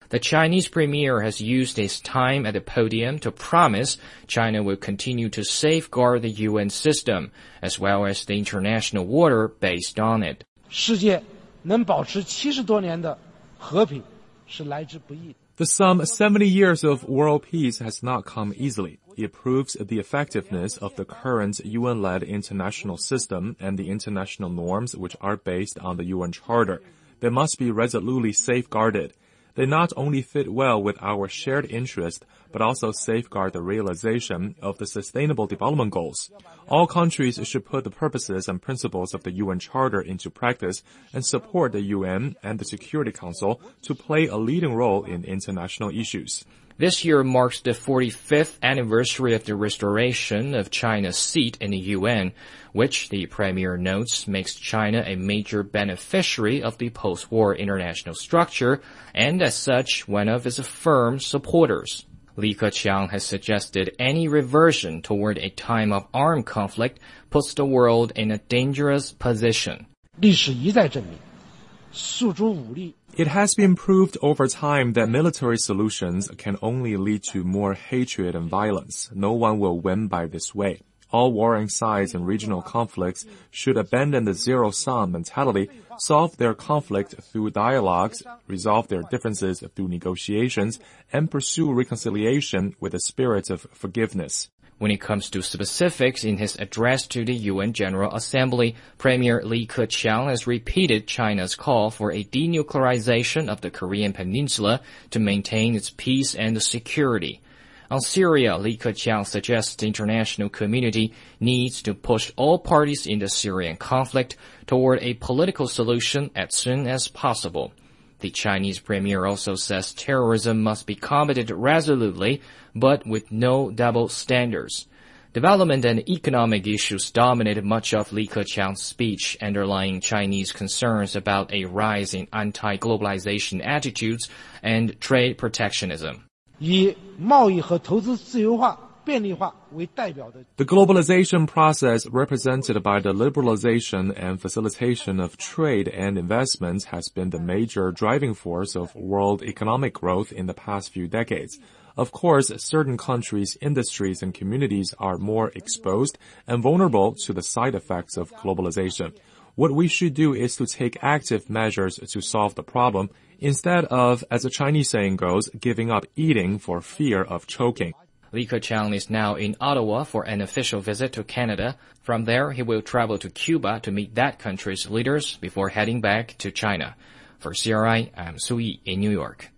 The Chinese premier has used his time at the podium to promise China will continue to safeguard the UN system, as well as the international order based on it. 世界能保持70多年的和平是来之不易。 The some 70 years of world peace has not come easily. It proves the effectiveness of the current UN-led international system and the international norms which are based on the UN Charter. They must be resolutely safeguarded. They not only fit well with our shared interest, but also safeguard the realization of the Sustainable Development Goals. All countries should put the purposes and principles of the UN Charter into practice and support the UN and the Security Council to play a leading role in international issues. This year marks the 45th anniversary of the restoration of China's seat in the UN, which the premier notes makes China a major beneficiary of the post-war international structure and, as such, one of its firm supporters. Li Keqiang has suggested any reversion toward a time of armed conflict puts the world in a dangerous position. 历史一再证明，诉诸武力 It has been proved over time that military solutions can only lead to more hatred and violence. No one will win by this way. All warring sides in regional conflicts should abandon the zero-sum mentality, solve their conflict through dialogues, resolve their differences through negotiations, and pursue reconciliation with a spirit of forgiveness. When it comes to specifics in his address to the UN General Assembly, Premier Li Keqiang has repeated China's call for a denuclearization of the Korean Peninsula to maintain its peace and security. On Syria, Li Keqiang suggests the international community needs to push all parties in the Syrian conflict toward a political solution as soon as possible. The Chinese premier also says terrorism must be combated resolutely, but with no double standards. Development and economic issues dominated much of Li Keqiang's speech, underlying Chinese concerns about a rise in anti-globalization attitudes and trade protectionism. 以贸易和投资自由化、便利化为代表的 The globalization process represented by the liberalization and facilitation of trade and investment has been the major driving force of world economic growth in the past few decades. Of course, certain countries, industries, and communities are more exposed and vulnerable to the side effects of globalization. What we should do is to take active measures to solve the problem, instead of, as the Chinese saying goes, giving up eating for fear of choking. Li Keqiang is now in Ottawa for an official visit to Canada. From there, he will travel to Cuba to meet that country's leaders before heading back to China. For CRI, I'm Su Yi in New York.